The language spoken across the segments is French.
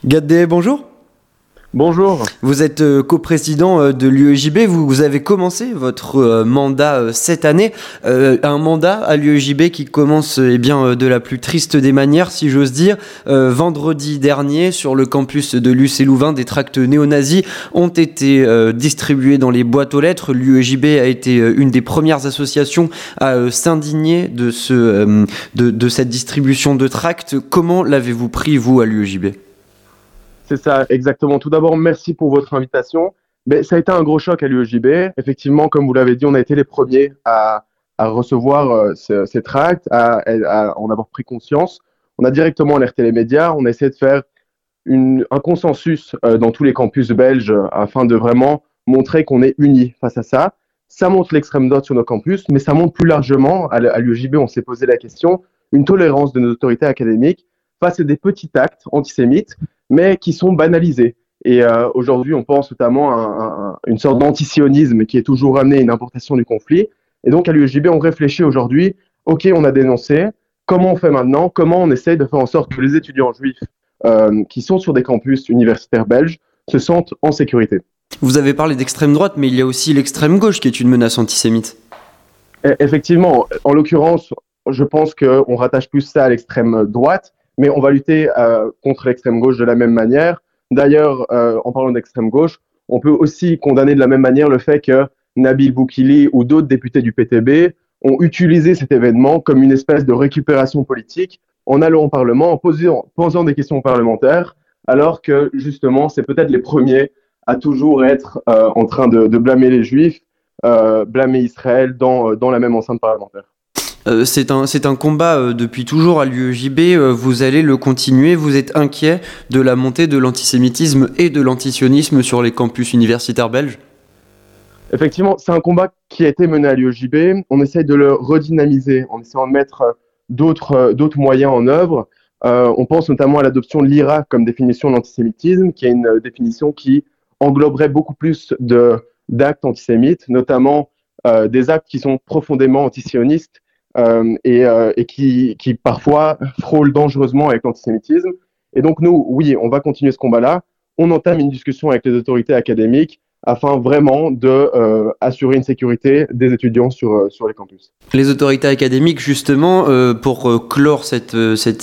Gaddet, bonjour. Bonjour. Vous êtes coprésident de l'UEJB. Vous avez commencé votre mandat cette année. Un mandat à l'UEJB qui commence de la plus triste des manières, si j'ose dire. Vendredi dernier, sur le campus de l'UC Louvain, des tracts néo-nazis ont été distribués dans les boîtes aux lettres. L'UEJB a été une des premières associations à s'indigner de cette distribution de tracts. Comment l'avez-vous pris, vous, à l'UEJB ? C'est ça, exactement. Tout d'abord, merci pour votre invitation. Ça a été un gros choc à l'UEJB. Effectivement, comme vous l'avez dit, on a été les premiers à recevoir ces tracts, à en avoir pris conscience. On a directement alerté les médias. On a essayé de faire un consensus dans tous les campus belges afin de vraiment montrer qu'on est unis face à ça. Ça montre l'extrême droite sur nos campus, mais ça montre plus largement, à l'UEJB, on s'est posé la question, une tolérance de nos autorités académiques face à des petits actes antisémites, mais qui sont banalisés. Et aujourd'hui, on pense notamment à une sorte d'antisionisme qui est toujours amené à une importation du conflit. Et donc, à l'UEJB, on réfléchit aujourd'hui, OK, on a dénoncé, comment on fait maintenant? Comment on essaye de faire en sorte que les étudiants juifs qui sont sur des campus universitaires belges se sentent en sécurité? Vous avez parlé d'extrême droite, mais il y a aussi l'extrême gauche qui est une menace antisémite. Effectivement, en l'occurrence, je pense qu'on rattache plus ça à l'extrême droite, mais on va lutter contre l'extrême gauche de la même manière. D'ailleurs, en parlant d'extrême gauche, on peut aussi condamner de la même manière le fait que Nabil Boukili ou d'autres députés du PTB ont utilisé cet événement comme une espèce de récupération politique en allant au Parlement, en posant des questions parlementaires, alors que justement, c'est peut-être les premiers à toujours être en train de blâmer les Juifs, blâmer Israël dans la même enceinte parlementaire. C'est un combat depuis toujours à l'UEJB, vous allez le continuer, vous êtes inquiet de la montée de l'antisémitisme et de l'antisionisme sur les campus universitaires belges ? Effectivement, c'est un combat qui a été mené à l'UEJB, on essaye de le redynamiser, en essayant de mettre d'autres moyens en œuvre. On pense notamment à l'adoption de l'IRA comme définition de l'antisémitisme, qui est une définition qui engloberait beaucoup plus d'actes antisémites, notamment des actes qui sont profondément antisionistes, et qui parfois frôlent dangereusement avec l'antisémitisme. Et donc nous, oui, on va continuer ce combat-là. On entame une discussion avec les autorités académiques afin vraiment d'assurer une sécurité des étudiants sur les campus. Les autorités académiques, justement, pour clore cette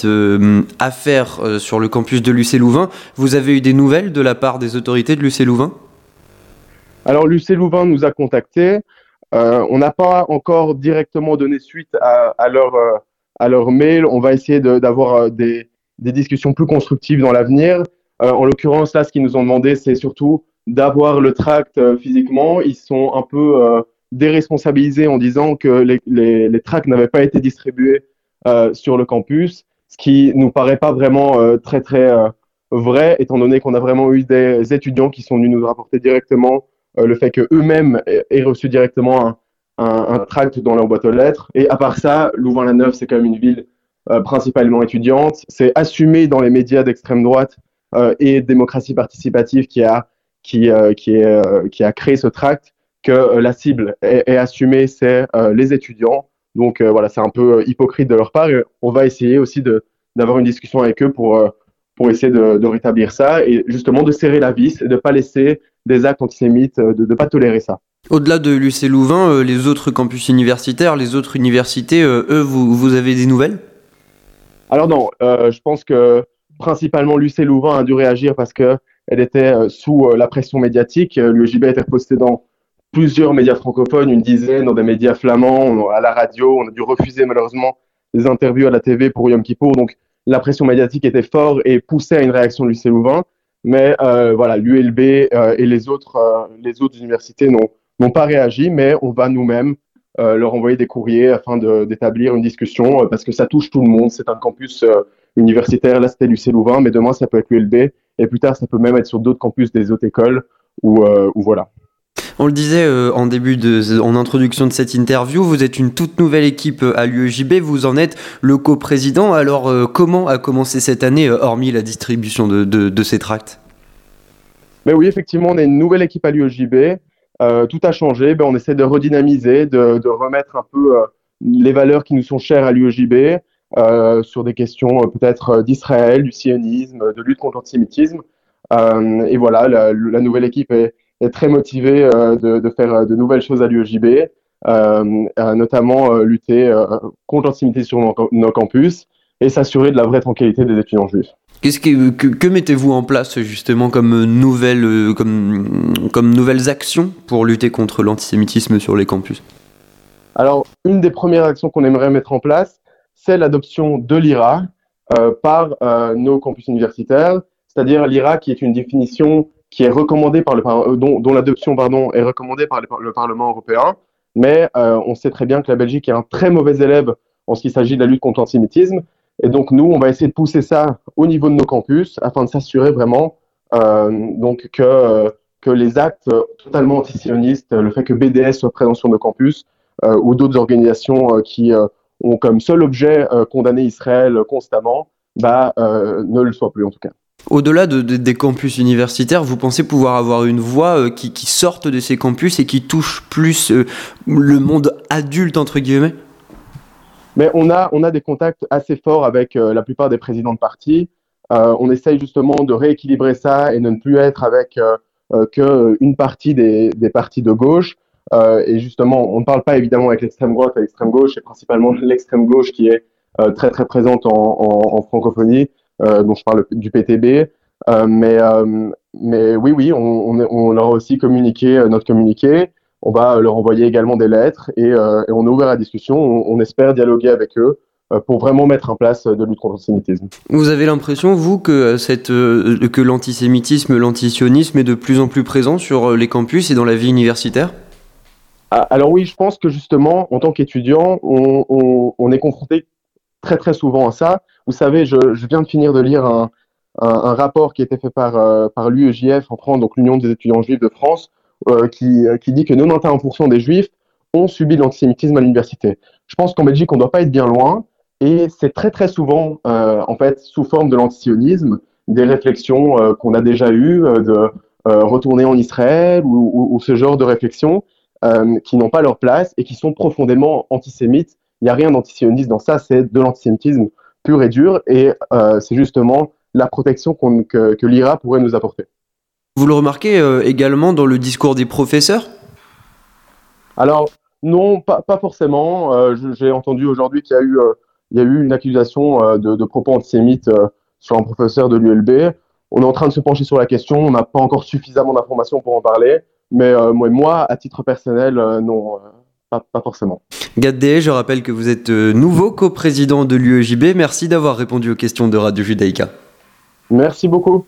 affaire sur le campus de l'UC Louvain, vous avez eu des nouvelles de la part des autorités de l'UC Louvain ? Alors l'UC Louvain nous a contactés. On n'a pas encore directement donné suite à leur mail. On va essayer d'avoir des discussions plus constructives dans l'avenir. En l'occurrence, là, ce qu'ils nous ont demandé, c'est surtout d'avoir le tract physiquement. Ils sont un peu déresponsabilisés en disant que les tracts n'avaient pas été distribués sur le campus, ce qui nous paraît pas vraiment très vrai, étant donné qu'on a vraiment eu des étudiants qui sont venus nous rapporter directement le fait qu'eux-mêmes aient reçu directement un tract dans leur boîte aux lettres. Et à part ça, Louvain-la-Neuve, c'est quand même une ville principalement étudiante. C'est assumé dans les médias d'extrême droite et démocratie participative qui a créé ce tract que la cible est assumée, c'est les étudiants. Donc voilà, c'est un peu hypocrite de leur part. Et on va essayer aussi d'avoir une discussion avec eux pour essayer de rétablir ça et justement de serrer la vis et de ne pas laisser des actes antisémites, de ne pas tolérer ça. Au-delà de l'UC Louvain, les autres campus universitaires, les autres universités, eux, vous avez des nouvelles ? Alors non, je pense que principalement l'UC Louvain a dû réagir parce qu'elle était sous la pression médiatique. L'UEJB a été repostée dans plusieurs médias francophones, une dizaine, dans des médias flamands, à la radio. On a dû refuser malheureusement des interviews à la TV pour Yom Kippour. Donc la pression médiatique était forte et poussait à une réaction de l'UC Louvain. Mais voilà, l'ULB et les autres universités n'ont pas réagi, mais on va nous-mêmes leur envoyer des courriers afin d'établir une discussion parce que ça touche tout le monde. C'est un campus universitaire, là c'était l'UC Louvain, mais demain ça peut être l'ULB et plus tard ça peut même être sur d'autres campus des autres écoles ou voilà. On le disait en introduction de cette interview, vous êtes une toute nouvelle équipe à l'UEJB, vous en êtes le coprésident. Alors comment a commencé cette année, hormis la distribution de ces tracts ? Mais oui, effectivement, on est une nouvelle équipe à l'UEJB. Tout a changé. On essaie de redynamiser, de remettre un peu les valeurs qui nous sont chères à l'UEJB. sur des questions peut-être d'Israël, du sionisme, de lutte contre l'antisémitisme. Et voilà, la nouvelle équipe est très motivée de faire de nouvelles choses à l'UEJB, notamment lutter contre l'antisémitisme sur nos campus et s'assurer de la vraie tranquillité des étudiants juifs. Que mettez-vous en place justement comme nouvelles actions pour lutter contre l'antisémitisme sur les campus? Alors, une des premières actions qu'on aimerait mettre en place, c'est l'adoption de l'IRA par nos campus universitaires, c'est-à-dire l'IRA qui est une définition qui est recommandée dont l'adoption est recommandée par le Parlement européen, mais on sait très bien que la Belgique est un très mauvais élève en ce qui s'agit de la lutte contre l'antisémitisme, et donc nous, on va essayer de pousser ça au niveau de nos campus afin de s'assurer vraiment que les actes totalement antisionistes, le fait que BDS soit présent sur nos campus, ou d'autres organisations qui ont comme seul objet condamner Israël constamment, ne le soient plus en tout cas. Au-delà des campus universitaires, vous pensez pouvoir avoir une voix qui sorte de ces campus et qui touche plus le monde adulte, entre guillemets? Mais on a des contacts assez forts avec la plupart des présidents de partis. On essaye justement de rééquilibrer ça et de ne plus être avec qu'une partie des partis de gauche. Et justement, on ne parle pas évidemment avec l'extrême droite et l'extrême gauche, c'est principalement l'extrême gauche qui est très très présente en francophonie, dont je parle du PTB. Mais oui, on leur a aussi communiqué notre communiqué. On va leur envoyer également des lettres et on est ouvert à la discussion. On espère dialoguer avec eux pour vraiment mettre en place de lutte contre l'antisémitisme. Vous avez l'impression, vous, que l'antisémitisme, l'antisionisme est de plus en plus présent sur les campus et dans la vie universitaire? Alors oui, je pense que justement, en tant qu'étudiant, on est confronté très très souvent à ça. Vous savez, je viens de finir de lire un rapport qui a été fait par l'UEJF en France, donc l'Union des étudiants juifs de France, qui dit que 91% des juifs ont subi de l'antisémitisme à l'université. Je pense qu'en Belgique, on ne doit pas être bien loin, et c'est très très souvent, en fait, sous forme de l'antisionisme, des réflexions qu'on a déjà eues de retourner en Israël ou ce genre de réflexions qui n'ont pas leur place et qui sont profondément antisémites. Il n'y a rien d'antisioniste dans ça, c'est de l'antisémitisme pur et dur, et c'est justement la protection que l'IRA pourrait nous apporter. Vous le remarquez également dans le discours des professeurs? Alors, non, pas forcément. J'ai entendu aujourd'hui qu'il y a eu une accusation de propos antisémites sur un professeur de l'ULB. On est en train de se pencher sur la question, on n'a pas encore suffisamment d'informations pour en parler, mais moi, à titre personnel, non, pas forcément. Gad Dehay, je rappelle que vous êtes nouveau coprésident de l'UEJB. Merci d'avoir répondu aux questions de Radio Judaïka. Merci beaucoup.